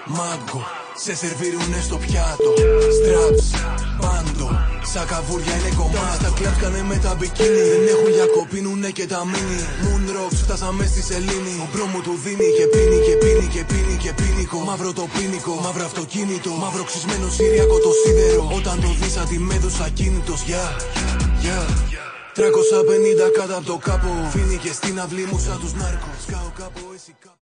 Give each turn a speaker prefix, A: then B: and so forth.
A: Μάγκο, σε σερβίρουνε στο πιάτο. Straps, πάντο, σαν καβούρια είναι κομμάτι. Στα κλαμπ κάνε με τα μπικίνι. Δεν έχουν για κοπίνουνε και τα μίνι. Moonrocks, φτάσαμε στη σελήνη. Ο μπρο μου του δίνει και πίνει και πίνει και πίνει και πίνικο. Μαύρο το πίνικο, μαύρο αυτοκίνητο. Μαύρο ξυσμένο Συριακό το σίδερο. Όταν το δεις αντιμέδους ακίνητος. Yeah. 350 κάτω από το κάπο. Φίνει και στην αυλή μου σαν τους νάρκος. Σκάω κάπου εσύ κάπου.